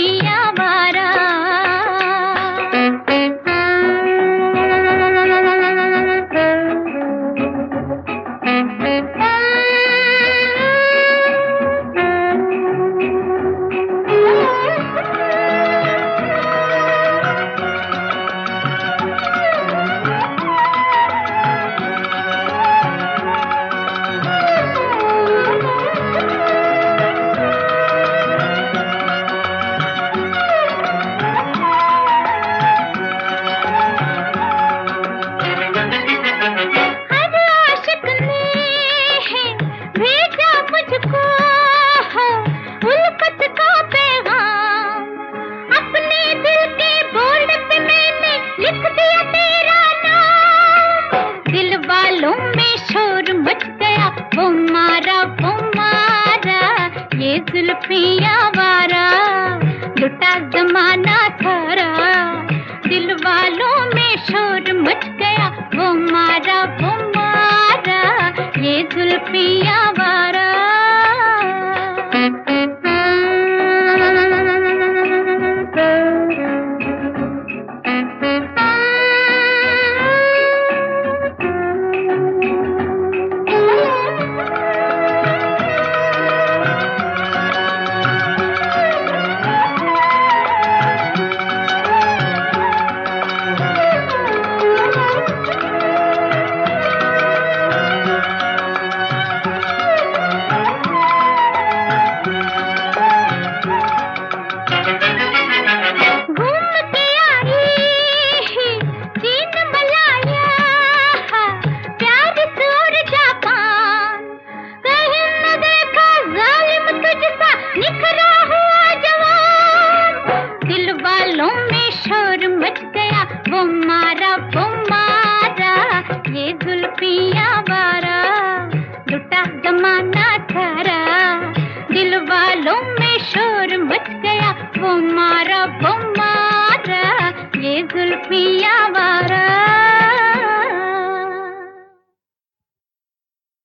जुल्फियाँ वारा। ये जुल्फियाँ वारा लुटा जमाना सारा, दिल वालों में शोर मच गया वो मारा ये जुल्फियाँ वारा। वो मारा ये जुल्फियाँ वारा लुटा जमाना सारा, दिल वालों में शोर मच गया वो मारा ये जुल्फियाँ वारा।